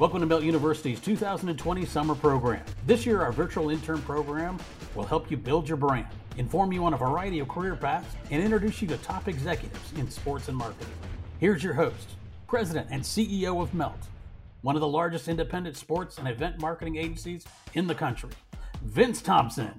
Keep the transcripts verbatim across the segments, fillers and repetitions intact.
Welcome to Melt University's two thousand twenty summer program. This year, our virtual intern program will help you build your brand, inform you on a variety of career paths, and introduce you to top executives in sports and marketing. Here's your host, President and C E O of Melt, one of the largest independent sports and event marketing agencies in the country, Vince Thompson.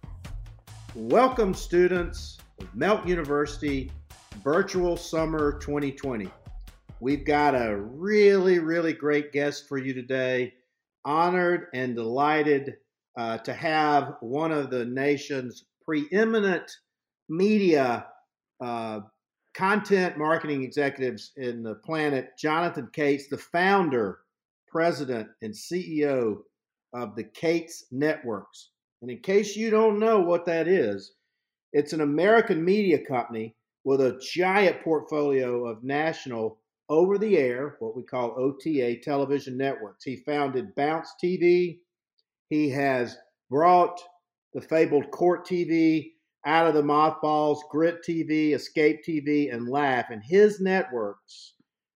Welcome, students of Melt University Virtual Summer twenty twenty. We've got a really, really great guest for you today. Honored and delighted uh, to have one of the nation's preeminent media uh, content marketing executives in the planet, Jonathan Cates, the founder, president, and C E O of the Cates Networks. And in case you don't know what that is, it's an American media company with a giant portfolio of national over-the-air, what we call O T A, television networks. He founded Bounce T V. He has brought the fabled Court T V out of the mothballs, Grit T V, Escape T V, and Laugh. And his networks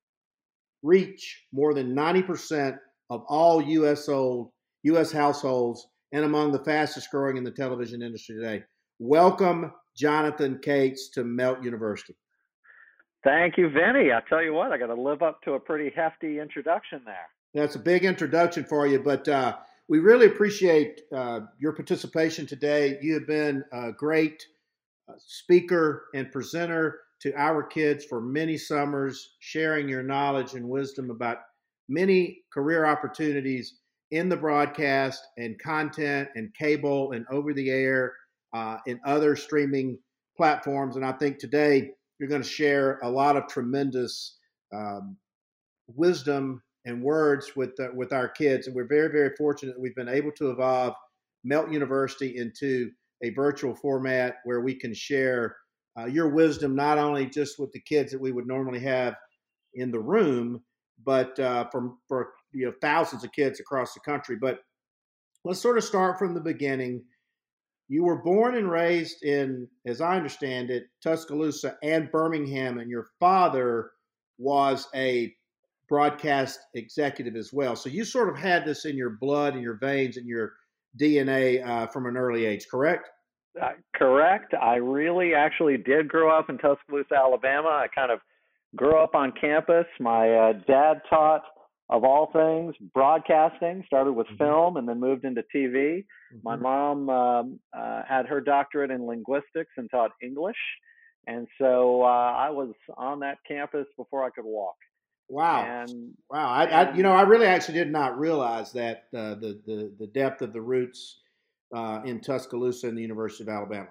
reach more than ninety percent of all U S old, U S households and among the fastest growing in the television industry today. Welcome, Jonathan Cates, to Melt University. Thank you, Vinny. I tell you what, I got to live up to a pretty hefty introduction there. That's a big introduction for you, but uh, we really appreciate uh, your participation today. You have been a great uh, speaker and presenter to our kids for many summers, sharing your knowledge and wisdom about many career opportunities in the broadcast and content and cable and over the air uh, and other streaming platforms. And I think today you're going to share a lot of tremendous um, wisdom and words with uh, with our kids. And we're very, very fortunate that we've been able to evolve Melt University into a virtual format where we can share uh, your wisdom, not only just with the kids that we would normally have in the room, but uh, from for you know thousands of kids across the country. But let's sort of start from the beginning. You were born and raised in, as I understand it, Tuscaloosa and Birmingham, and your father was a broadcast executive as well. So you sort of had this in your blood, in your veins, in your D N A uh, from an early age, correct? Uh, correct. I really actually did grow up in Tuscaloosa, Alabama. I kind of grew up on campus. My uh, dad taught, of all things, broadcasting, started with mm-hmm. film and then moved into T V. Mm-hmm. My mom um, uh, had her doctorate in linguistics and taught English. And so uh, I was on that campus before I could walk. Wow. And, wow. I, and, I, you know, I really actually did not realize that uh, the, the, the depth of the roots uh, in Tuscaloosa and the University of Alabama.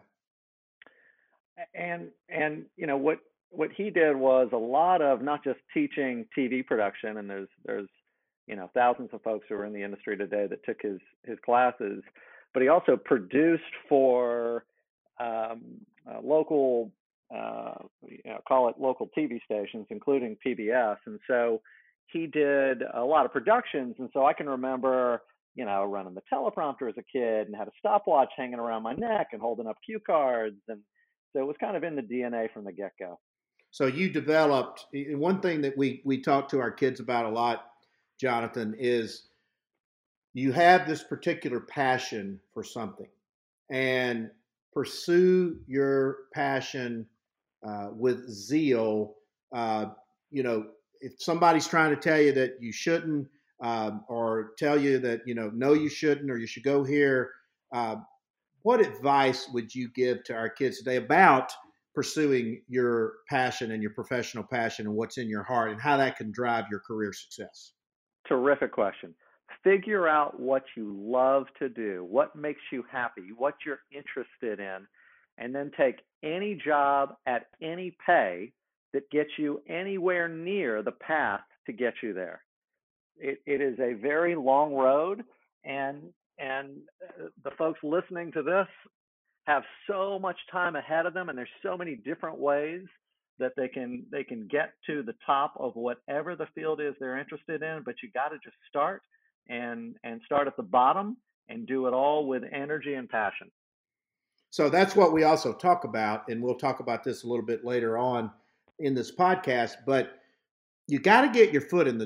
And, and, you know, what, what he did was a lot of not just teaching T V production, and there's there's you know thousands of folks who are in the industry today that took his his classes, but he also produced for um, uh, local uh, you know, call it local T V stations, including P B S, and so he did a lot of productions, and so I can remember you know running the teleprompter as a kid and had a stopwatch hanging around my neck and holding up cue cards, and so it was kind of in the D N A from the get-go. So you developed, one thing that we, we talk to our kids about a lot, Jonathan, is you have this particular passion for something and pursue your passion uh, with zeal. Uh, you know, if somebody's trying to tell you that you shouldn't um, or tell you that, you know, no, you shouldn't, or you should go here, uh, what advice would you give to our kids today about pursuing your passion and your professional passion and what's in your heart and how that can drive your career success? Terrific question. Figure out what you love to do, what makes you happy, what you're interested in, and then take any job at any pay that gets you anywhere near the path to get you there. It, it is a very long road, and, and the folks listening to this have so much time ahead of them, and there's so many different ways that they can they can get to the top of whatever the field is they're interested in. But you got to just start and and start at the bottom and do it all with energy and passion. So that's what we also talk about, and we'll talk about this a little bit later on in this podcast. But you got to get your foot in the door.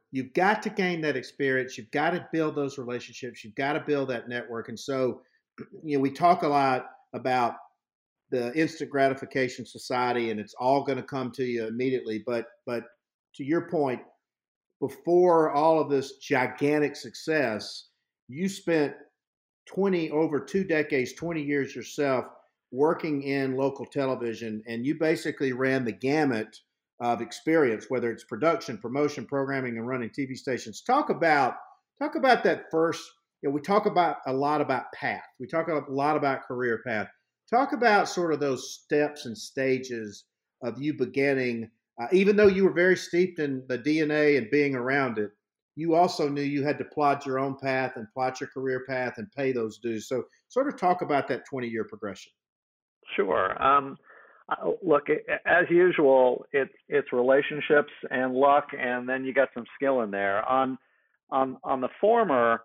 you've got to gain that experience. You've got to build those relationships. You've got to build that network. And so, you know, we talk a lot about the instant gratification society, and it's all going to come to you immediately. But, but to your point, before all of this gigantic success, you spent twenty over two decades, twenty years yourself working in local television, and you basically ran the gamut of experience, whether it's production, promotion, programming, and running T V stations. Talk about talk about that first. You know, we talk about a lot about path. We talk a lot about career path. Talk about sort of those steps and stages of you beginning. Uh, even though you were very steeped in the D N A and being around it, you also knew you had to plot your own path and plot your career path and pay those dues. So, sort of talk about that twenty-year progression. Sure. Um, look, as usual, it's it's relationships and luck, and then you got some skill in there. On on on the former,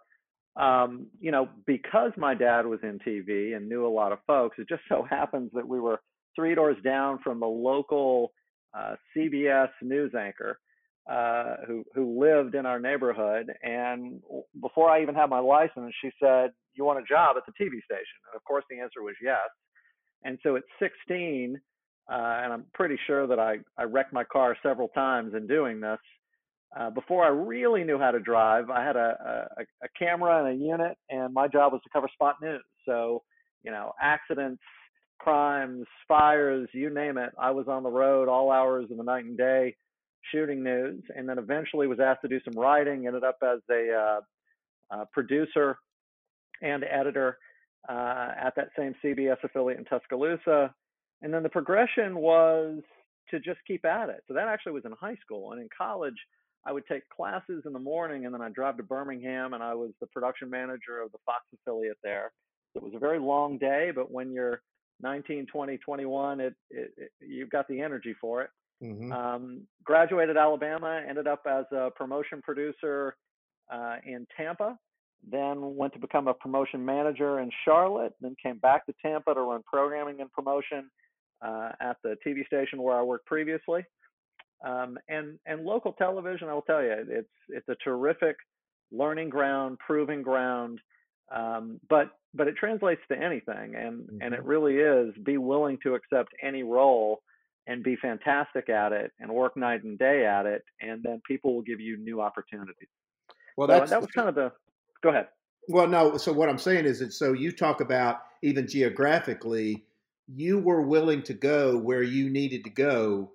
um, you know, because my dad was in T V and knew a lot of folks, it just so happens that we were three doors down from the local uh, C B S news anchor uh, who who lived in our neighborhood. And before I even had my license, she said, "You want a job at the T V station?" And of course, the answer was yes. And so at sixteen, uh, and I'm pretty sure that I, I wrecked my car several times in doing this. Uh, before I really knew how to drive, I had a, a, a camera and a unit, and my job was to cover spot news. So, you know, accidents, crimes, fires, you name it. I was on the road all hours of the night and day shooting news, and then eventually was asked to do some writing, ended up as a uh, uh, producer and editor uh, at that same C B S affiliate in Tuscaloosa. And then the progression was to just keep at it. So that actually was in high school. And in college, I would take classes in the morning, and then I'd drive to Birmingham, and I was the production manager of the Fox affiliate there. So it was a very long day, but when you're nineteen, twenty, twenty-one, it, it, it you've got the energy for it. Mm-hmm. Um, graduated Alabama, ended up as a promotion producer uh, in Tampa. Then went to become a promotion manager in Charlotte, then came back to Tampa to run programming and promotion uh, at the T V station where I worked previously. Um, and and local television, I will tell you, it's it's a terrific learning ground, proving ground, um, but but it translates to anything, and mm-hmm. and it really is be willing to accept any role and be fantastic at it and work night and day at it, and then people will give you new opportunities. Well, that's so that was kind of the. Go ahead. Well, no. So what I'm saying is that so you talk about even geographically, you were willing to go where you needed to go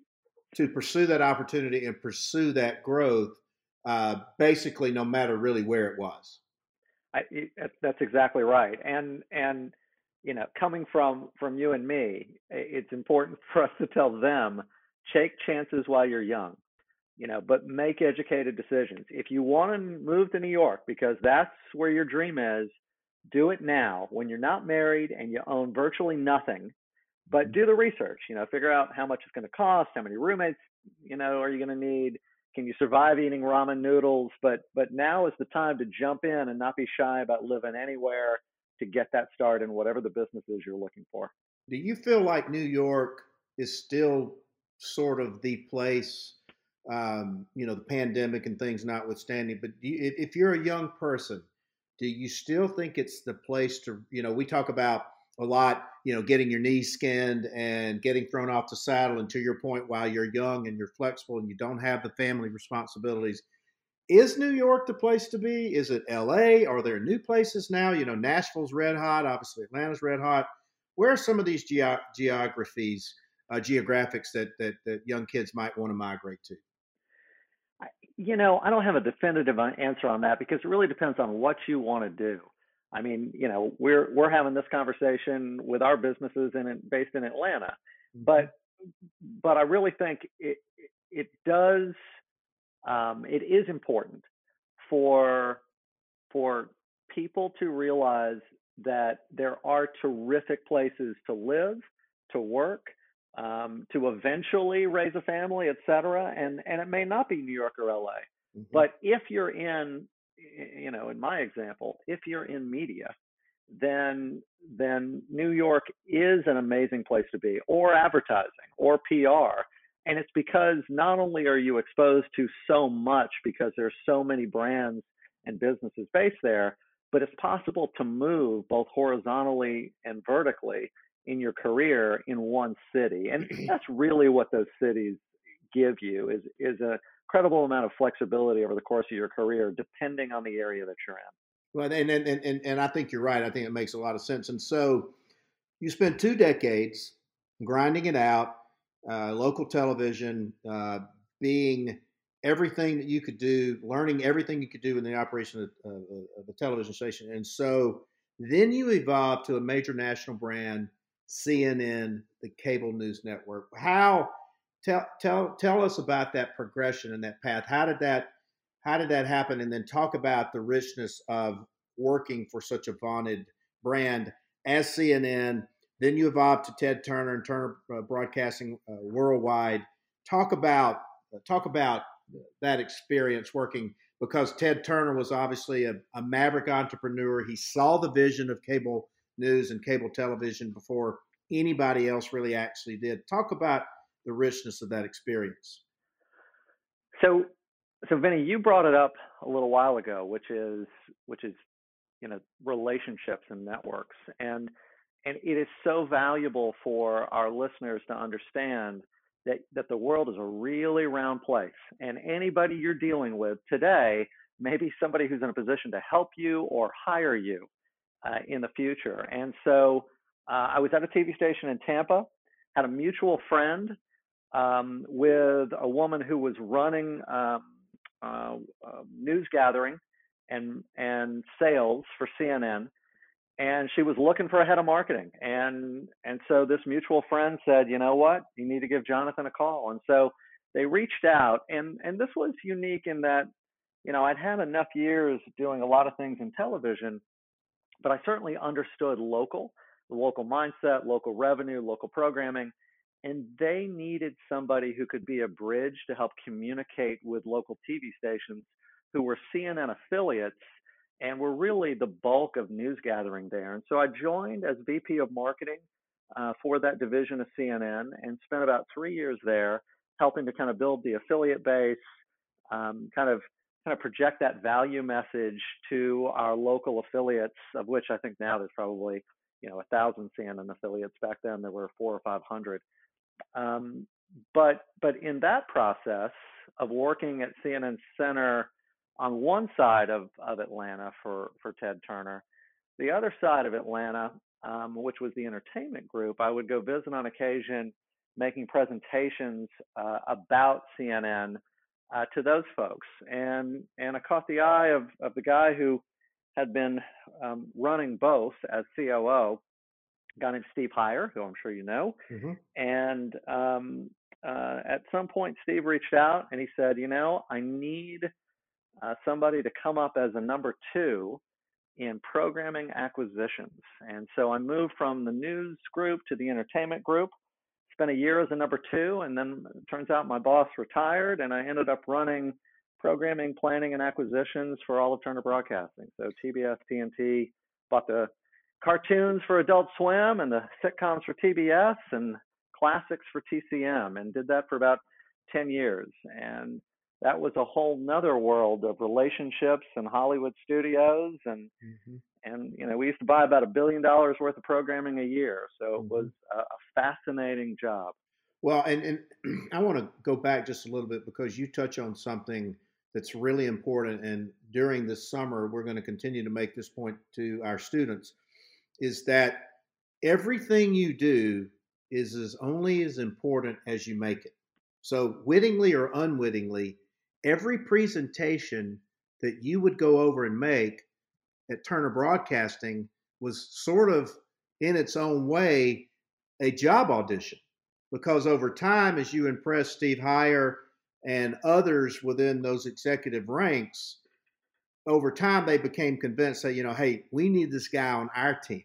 to pursue that opportunity and pursue that growth, uh, basically no matter really where it was. I, that's exactly right. And, and, you know, coming from, from you and me, it's important for us to tell them, take chances while you're young. You know, but make educated decisions. If you want to move to New York because that's where your dream is, do it now when you're not married and you own virtually nothing. But do the research. You know, figure out how much it's going to cost, how many roommates, you know, are you going to need? Can you survive eating ramen noodles? But but now is the time to jump in and not be shy about living anywhere to get that start in whatever the business is you're looking for. Do you feel like New York is still sort of the place? Um, you know, the pandemic and things notwithstanding, but do you, if you're a young person, do you still think it's the place to, you know, we talk about a lot, you know, getting your knees skinned and getting thrown off the saddle. And to your point, while you're young and you're flexible and you don't have the family responsibilities, is New York the place to be? Is it L A? Are there new places now? You know, Nashville's red hot. Obviously, Atlanta's red hot. Where are some of these ge- geographies, uh, geographics that, that, that young kids might want to migrate to? You know, I don't have a definitive answer on that because it really depends on what you want to do. I mean, you know, we're we're having this conversation with our businesses in based in Atlanta, but but I really think it it does um, it is important for for people to realize that there are terrific places to live, to work, Um, to eventually raise a family, et cetera. And, and it may not be New York or L A, mm-hmm. but if you're in, you know, in my example, if you're in media, then, then New York is an amazing place to be, or advertising or P R. And it's because not only are you exposed to so much because there's so many brands and businesses based there, but it's possible to move both horizontally and vertically in your career in one city. And that's really what those cities give you is, is a incredible amount of flexibility over the course of your career, depending on the area that you're in. Well, and, and, and, and I think you're right. I think it makes a lot of sense. And so you spent two decades grinding it out, uh, local television, uh, being everything that you could do, learning everything you could do in the operation of, of, of a television station. And so then you evolved to a major national brand, C N N, the cable news network. How, tell, tell, tell us about that progression and that path. How did that, how did that happen? And then talk about the richness of working for such a vaunted brand as C N N. Then you evolved to Ted Turner and Turner uh, Broadcasting uh, Worldwide. Talk about, uh, talk about that experience working, because Ted Turner was obviously a, a maverick entrepreneur. He saw the vision of cable news and cable television before anybody else really actually did. Talk about the richness of that experience. So, so Vinny, you brought it up a little while ago, which is, which is, you know, relationships and networks. And, and it is so valuable for our listeners to understand that, that the world is a really round place, and anybody you're dealing with today may be somebody who's in a position to help you or hire you uh, in the future. And so uh, I was at a T V station in Tampa, had a mutual friend um, with a woman who was running um, uh, uh, news gathering and, and sales for C N N. And she was looking for a head of marketing. And, and so this mutual friend said, you know what, you need to give Jonathan a call. And so they reached out, and, and this was unique in that, you know, I'd had enough years doing a lot of things in television, but I certainly understood local, the local mindset, local revenue, local programming, and they needed somebody who could be a bridge to help communicate with local T V stations who were C N N affiliates and were really the bulk of news gathering there. And so I joined as V P of marketing uh, for that division of C N N and spent about three years there helping to kind of build the affiliate base, um, kind of kind of project that value message to our local affiliates, of which I think now there's probably, you know, a thousand C N N affiliates. Back then there were four or five hundred. Um, but, but in that process of working at C N N Center on one side of, of Atlanta for, for Ted Turner, the other side of Atlanta, um, which was the entertainment group, I would go visit on occasion, making presentations uh, about C N N uh, to those folks. And, and I caught the eye of, of the guy who had been um, running both as C O O, a guy named Steve Heyer, who I'm sure you know. Mm-hmm. And um, uh, at some point, Steve reached out and he said, you know, I need Uh, somebody to come up as a number two in programming acquisitions. And so I moved from the news group to the entertainment group, spent a year as a number two, and then it turns out my boss retired, and I ended up running programming, planning, and acquisitions for all of Turner Broadcasting. So T B S, T N T, bought the cartoons for Adult Swim and the sitcoms for T B S and classics for T C M, and did that for about ten years. And that was a whole nother world of relationships and Hollywood studios. And, mm-hmm. and, you know, we used to buy about a billion dollars worth of programming a year. So mm-hmm. it was a, a fascinating job. Well, and, and I want to go back just a little bit, because you touch on something that's really important. And during this summer, we're going to continue to make this point to our students, is that everything you do is as only as important as you make it. So wittingly or unwittingly, every presentation that you would go over and make at Turner Broadcasting was sort of, in its own way, a job audition. Because over time, as you impress Steve Heyer and others within those executive ranks, over time they became convinced that, you know, hey, we need this guy on our team.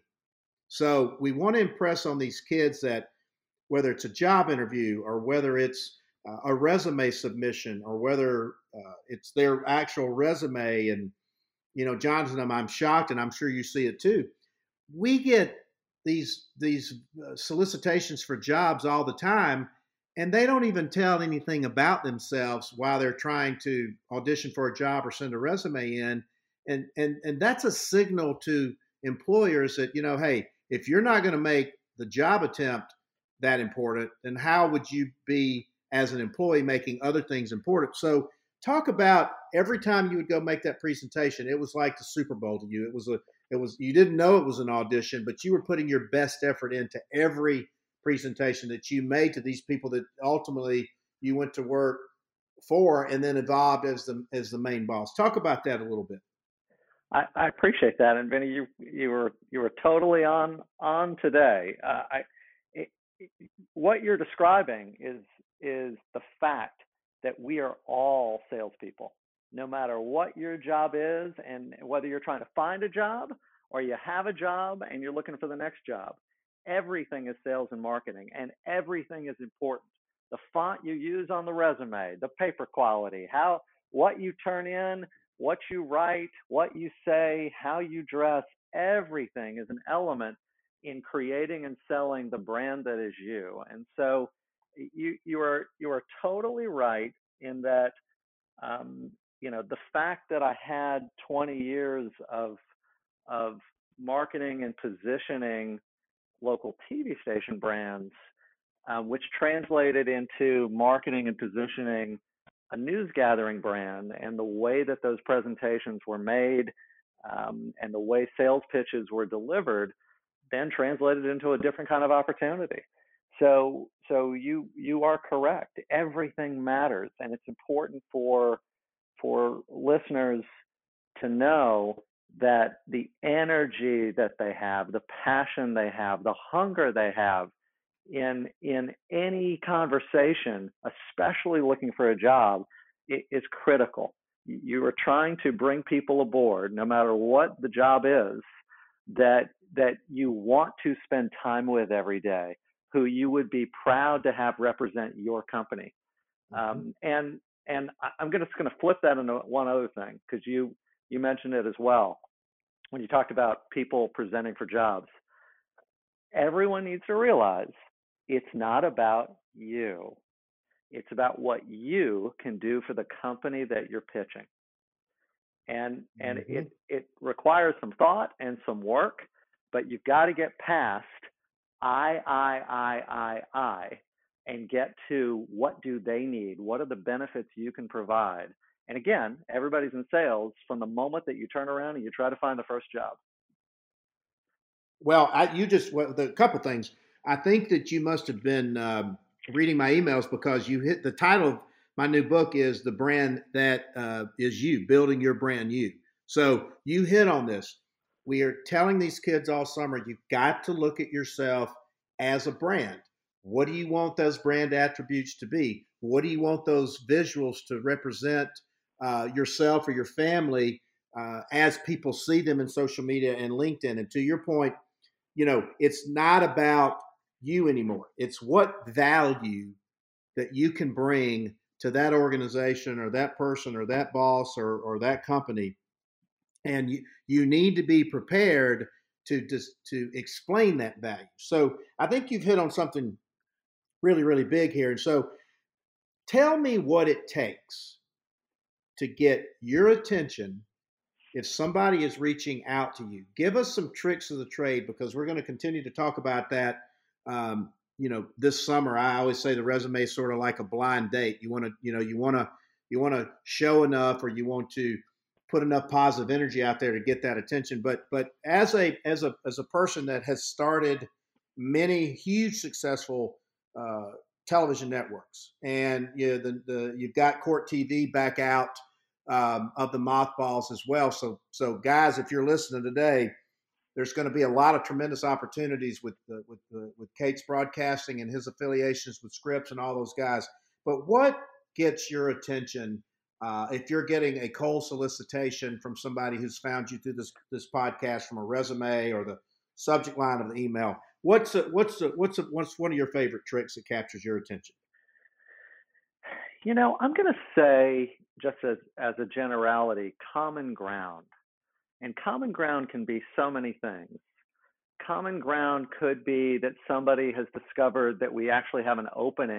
So we want to impress on these kids that whether it's a job interview or whether it's uh, a resume submission or whether uh, it's their actual resume, and, you know, Jonathan, I'm shocked, and I'm sure you see it too. We get these these uh, solicitations for jobs all the time, and they don't even tell anything about themselves while they're trying to audition for a job or send a resume in. And, and, and that's a signal to employers that, you know, hey, if you're not going to make the job attempt that important, then how would you be as an employee making other things important? So talk about every time you would go make that presentation, it was like the Super Bowl to you. It was a, it was, you didn't know it was an audition, but you were putting your best effort into every presentation that you made to these people that ultimately you went to work for and then evolved as the, as the main boss. Talk about that a little bit. I, I appreciate that, and Vinny, you you were you were totally on on today. Uh, I, it, it, what you're describing is is the fact that we are all salespeople, no matter what your job is, and whether you're trying to find a job or you have a job and you're looking for the next job. Everything is sales and marketing, and everything is important. The font you use on the resume, the paper quality, how what you turn in, what you write, what you say, how you dress, everything is an element in creating and selling the brand that is you. And so you you are you are totally right in that um, you know, the fact that I had twenty years of of marketing and positioning local T V station brands, um, which translated into marketing and positioning a news gathering brand, and the way that those presentations were made um, and the way sales pitches were delivered then translated into a different kind of opportunity. So, so you you are correct. Everything matters, and it's important for for listeners to know that the energy that they have, the passion they have, the hunger they have in in any conversation, especially looking for a job, it is critical. You are trying to bring people aboard, no matter what the job is, that that you want to spend time with every day, who you would be proud to have represent your company. Mm-hmm. Um, and and I'm gonna, just going to flip that into one other thing, because you you mentioned it as well when you talked about people presenting for jobs. Everyone needs to realize it's not about you. It's about what you can do for the company that you're pitching. And and mm-hmm. it it requires some thought and some work, but you've got to get past I, I, I, I, I, and get to what do they need? What are the benefits you can provide? And again, everybody's in sales from the moment that you turn around and you try to find the first job. Well, I, you just, well, the couple things. I think that you must have been um, reading my emails, because you hit the title of my new book is The Brand That uh, Is You, Building Your Brand You. So you hit on this. We are telling these kids all summer, you've got to look at yourself as a brand. What do you want those brand attributes to be? What do you want those visuals to represent uh, yourself or your family uh, as people see them in social media and LinkedIn? And to your point, you know, it's not about you anymore. It's what value that you can bring to that organization or that person or that boss or, or that company. And you, you need to be prepared to just to explain that value. So I think you've hit on something really, really big here. And so tell me what it takes to get your attention if somebody is reaching out to you. Give us some tricks of the trade, because we're going to continue to talk about that. Um, you know, this summer, I always say the resume is sort of like a blind date. You want to, you know, you want to, you want to show enough, or you want to put enough positive energy out there to get that attention. But, but as a, as a, as a person that has started many huge successful uh, television networks, and you know, the, the, you've got Court T V back out um, of the mothballs as well. So, so guys, if you're listening today, there's going to be a lot of tremendous opportunities with the, with the, with Kate's broadcasting and his affiliations with Scripps and all those guys. But what gets your attention uh, if you're getting a cold solicitation from somebody who's found you through this this podcast, from a resume or the subject line of the email? What's a, what's a, what's a, what's one of your favorite tricks that captures your attention? You know, I'm going to say, just as as a generality, common ground. And common ground can be so many things. Common ground could be that somebody has discovered that we actually have an opening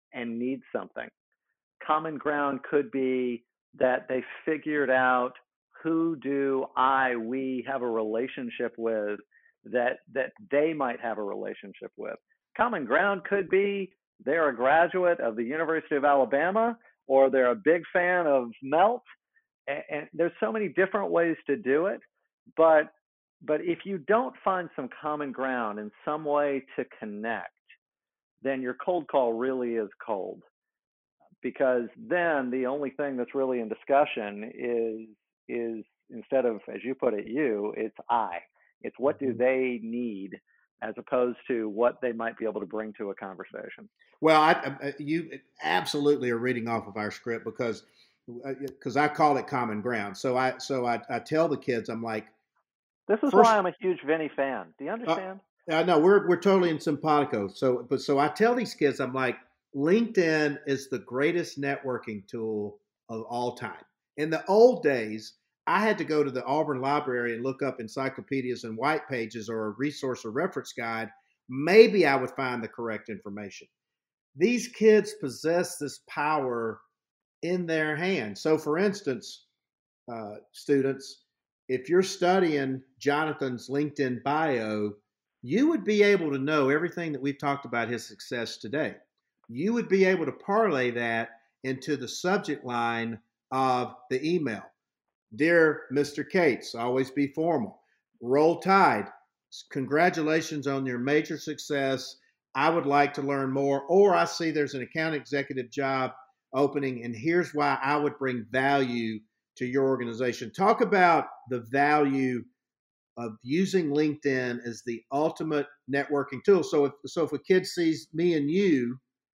and need something. Common ground could be that they figured out who do I, we have a relationship with that that they might have a relationship with. Common ground could be they're a graduate of the University of Alabama, or they're a big fan of Melt. And, and there's so many different ways to do it. But but if you don't find some common ground in some way to connect, then your cold call really is cold. Because then the only thing that's really in discussion is is instead of, as you put it, you, it's I. It's what do they need, as opposed to what they might be able to bring to a conversation. Well, I, I, you absolutely are reading off of our script because because I call it common ground. So I so I, I tell the kids, I'm like, this is first, why I'm a huge Vinny fan. Do you understand? Uh, I know we're we're totally in simpatico. So but so I tell these kids, I'm like, LinkedIn is the greatest networking tool of all time. In the old days, I had to go to the Auburn Library and look up encyclopedias and white pages or a resource or reference guide. Maybe I would find the correct information. These kids possess this power in their hands. So, for instance, uh, students, if you're studying Jonathan's LinkedIn bio, you would be able to know everything that we've talked about his success today. You would be able to parlay that into the subject line of the email. Dear Mister Cates, always be formal. Roll Tide, congratulations on your major success. I would like to learn more, or I see there's an account executive job opening, and here's why I would bring value to your organization. Talk about the value of using LinkedIn as the ultimate networking tool. So if so, if a kid sees me and you,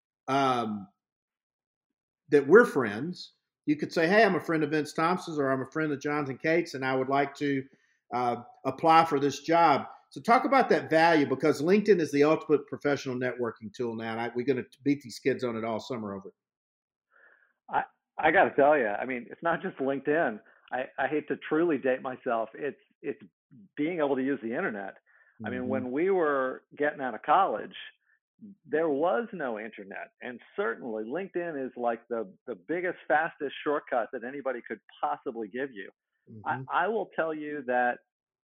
um, that we're friends, you could say, hey, I'm a friend of Vince Thompson's, or I'm a friend of Jonathan Cates, and I would like to uh, apply for this job. So talk about that value, because LinkedIn is the ultimate professional networking tool now. And I, we're going to beat these kids on it all summer over it. I, I got to tell you, I mean, it's not just LinkedIn. I, I hate to truly date myself. It's, it's being able to use the internet. I mean, mm-hmm. when we were getting out of college, there was no internet, and certainly LinkedIn is like the, the biggest, fastest shortcut that anybody could possibly give you. Mm-hmm. I, I will tell you that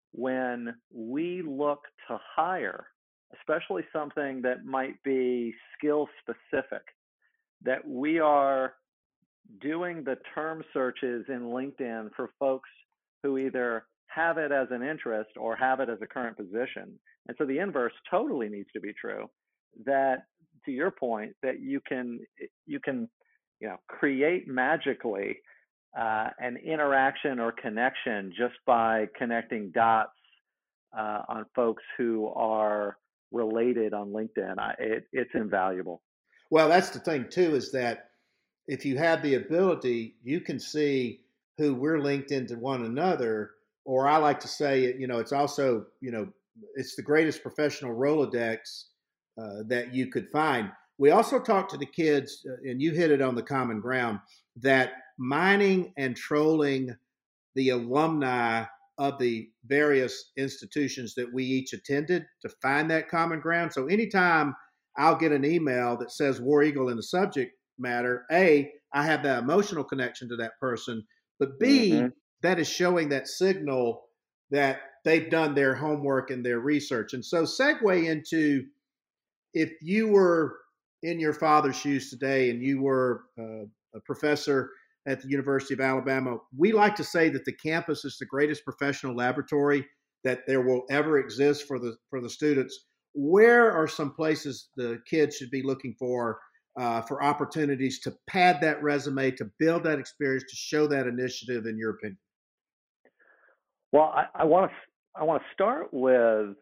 when we look to hire, especially something that might be skill specific, that we are doing the term searches in LinkedIn for folks who either have it as an interest or have it as a current position. And so the inverse totally needs to be true. That, to your point, that you can you can you know create magically uh, an interaction or connection just by connecting dots uh, on folks who are related on LinkedIn. I, it, it's invaluable. Well, that's the thing too, is that if you have the ability, you can see who we're linked into one another. Or I like to say, you know, it's also, you know, it's the greatest professional Rolodex Uh, that you could find. We also talked to the kids, uh, and you hit it on the common ground, that mining and trolling the alumni of the various institutions that we each attended to find that common ground. So anytime I'll get an email that says War Eagle in the subject matter, A, I have that emotional connection to that person, but B, mm-hmm. that is showing that signal that they've done their homework and their research. And so segue into, if you were in your father's shoes today and you were uh, a professor at the University of Alabama, we like to say that the campus is the greatest professional laboratory that there will ever exist for the for the students. Where are some places the kids should be looking for uh, for opportunities to pad that resume, to build that experience, to show that initiative, in your opinion? Well, I, I want to I want to start with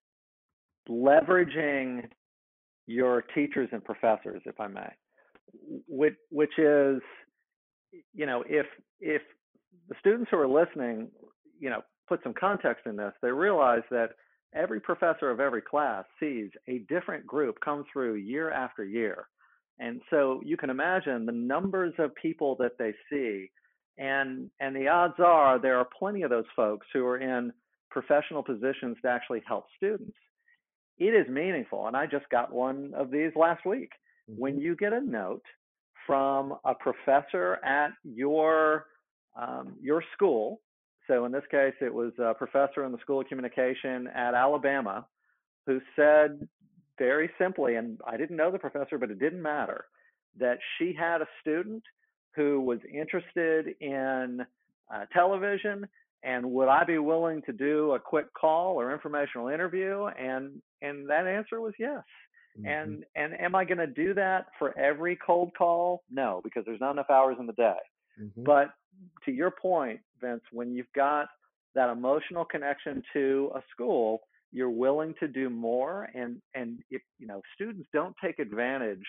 leveraging your teachers and professors, if I may, which, which is, you know, if if the students who are listening, you know, put some context in this, they realize that every professor of every class sees a different group come through year after year. And so you can imagine the numbers of people that they see, and and the odds are there are plenty of those folks who are in professional positions to actually help students. It is meaningful, and I just got one of these last week. when you get a note from a professor at your um, your school. So in this case, it was a professor in the School of Communication at Alabama who said very simply, and I didn't know the professor, but it didn't matter, that she had a student who was interested in uh, television, and would I be willing to do a quick call or informational interview? And and that answer was yes. Mm-hmm. And and am I going to do that for every cold call? No, because there's not enough hours in the day. Mm-hmm. But to your point, Vince, when you've got that emotional connection to a school, you're willing to do more. And and if you know students don't take advantage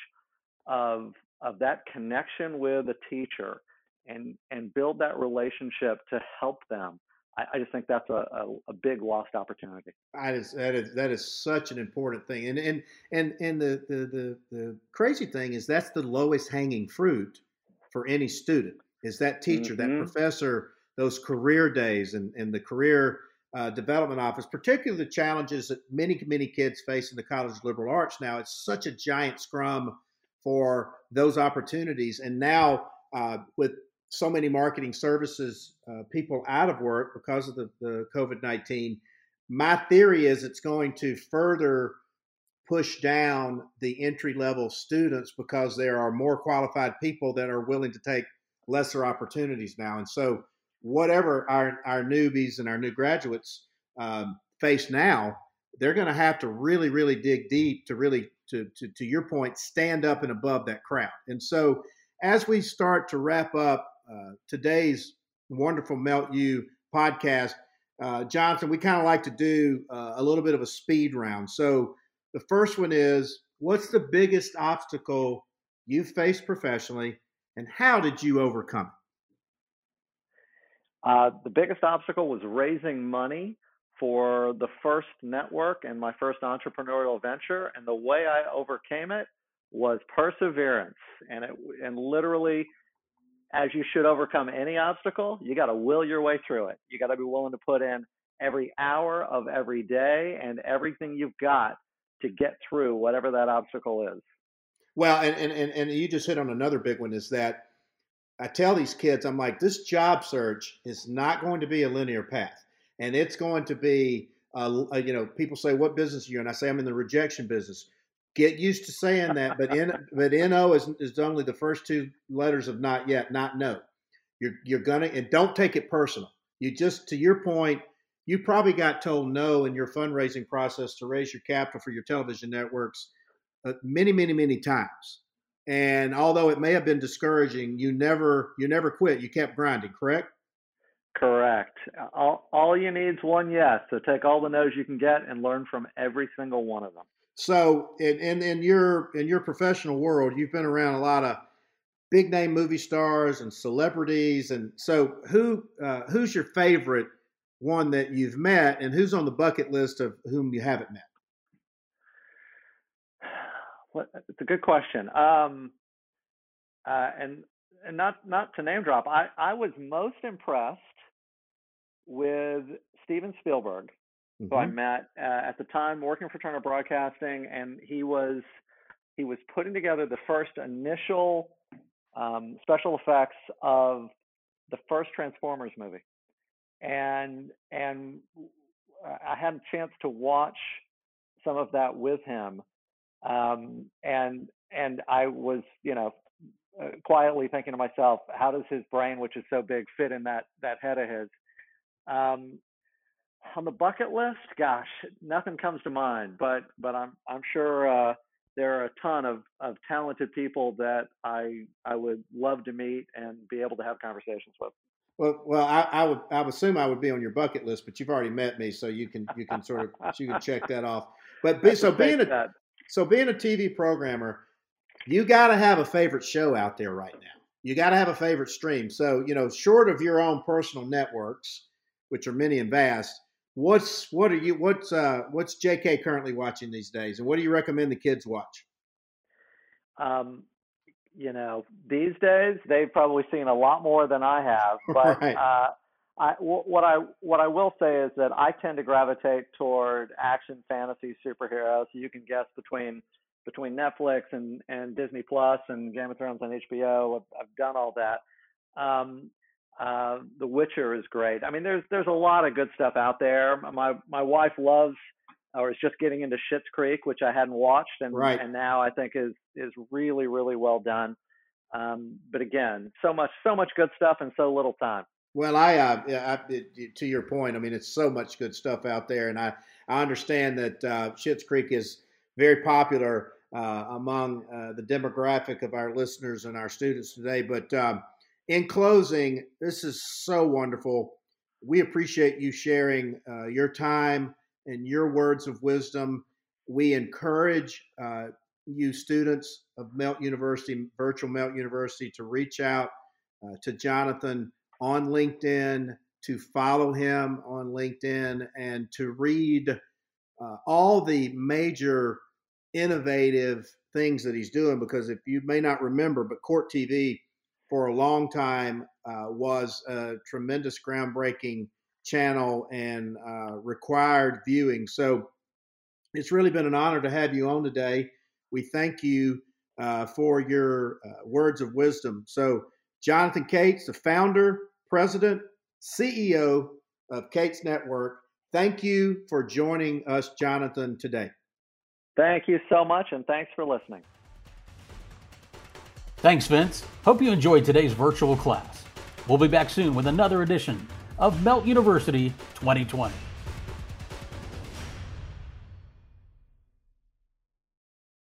of of that connection with a teacher and and build that relationship to help them, I, I just think that's a, a, a big lost opportunity. That is that is that is such an important thing. And and and and the the the, the crazy thing is that's the lowest hanging fruit for any student, is that teacher, mm-hmm. that professor, those career days and, and the career uh, development office, particularly the challenges that many, many kids face in the College of Liberal Arts now. It's such a giant scrum for those opportunities. And now uh, with so many marketing services, uh, people out of work because of the, the COVID nineteen, my theory is it's going to further push down the entry-level students because there are more qualified people that are willing to take lesser opportunities now. And so whatever our, our newbies and our new graduates um, face now, they're going to have to really, really dig deep to really, to, to, to your point, stand up and above that crowd. And so as we start to wrap up uh, today's wonderful Melt U podcast, uh, Jonathan, we kind of like to do uh, a little bit of a speed round. So the first one is, what's the biggest obstacle you've faced professionally, and how did you overcome it? Uh, the biggest obstacle was raising money for the first network and my first entrepreneurial venture. And the way I overcame it was perseverance. And it, and literally, as you should overcome any obstacle, you got to will your way through it. You got to be willing to put in every hour of every day and everything you've got to get through whatever that obstacle is. Well, and, and, and you just hit on another big one, is that I tell these kids, I'm like, this job search is not going to be a linear path. And it's going to be, uh, you know, people say, what business are you in? I say, I'm in the rejection business. Get used to saying that. But N, but N O is, is only the first two letters of not yet, not no. You're, you're going to, and don't take it personal. You just, to your point, you probably got told no in your fundraising process to raise your capital for your television networks uh, many, many, many times. And although it may have been discouraging, you never you never quit. You kept grinding, correct? Correct. All, all you need is one yes. So take all the no's you can get and learn from every single one of them. So in, in, in your in your professional world, you've been around a lot of big name movie stars and celebrities. And so who uh, who's your favorite one that you've met, and who's on the bucket list of whom you haven't met? Well, it's a good question. Um, uh, and and not not to name drop, I, I was most impressed with Steven Spielberg, mm-hmm. who I met uh, at the time working for Turner Broadcasting, and he was he was putting together the first initial um, special effects of the first Transformers movie. And and I had a chance to watch some of that with him, um, and and I was, you know, uh, quietly thinking to myself, how does his brain, which is so big, fit in that that head of his? Um, on the bucket list, gosh, nothing comes to mind, but but I'm I'm sure uh, there are a ton of, of talented people that I I would love to meet and be able to have conversations with. Well, well, I, I would, I would assume I would be on your bucket list, but you've already met me, so you can, you can sort of, you can check that off. But be, so being a, that. so being a T V programmer, you got to have a favorite show out there right now. You got to have a favorite stream. So, you know, short of your own personal networks, which are many and vast, what's, what are you, what's, uh, what's J K currently watching these days, and what do you recommend the kids watch? Um. You know, these days they've probably seen a lot more than I have. But right. uh, I, w- what I what I will say is that I tend to gravitate toward action, fantasy, superheroes. You can guess between between Netflix and, and Disney Plus and Game of Thrones on H B O. I've, I've done all that. Um, uh, The Witcher is great. I mean, there's there's a lot of good stuff out there. My my wife loves, or is just getting into Schitt's Creek, which I hadn't watched, and Right. and now I think is is really really well done. Um, but again, so much so much good stuff and so little time. Well, I, uh, I, it, to your point, I mean, it's so much good stuff out there, and I, I understand that uh, Schitt's Creek is very popular uh, among uh, the demographic of our listeners and our students today. But um, in closing, this is so wonderful. We appreciate you sharing uh, your time and your words of wisdom. We encourage uh, you students of Melt University, Virtual Melt University, to reach out uh, to Jonathan on LinkedIn, to follow him on LinkedIn, and to read uh, all the major innovative things that he's doing. Because if you may not remember, but Court T V for a long time uh, was a tremendous groundbreaking channel and uh, required viewing. So it's really been an honor to have you on today. We thank you uh, for your uh, words of wisdom. So Jonathan Cates, the founder, president, C E O of Cates Network, thank you for joining us, Jonathan, today. Thank you so much, and thanks for listening. Thanks, Vince. Hope you enjoyed today's virtual class. We'll be back soon with another edition of Melt University twenty twenty.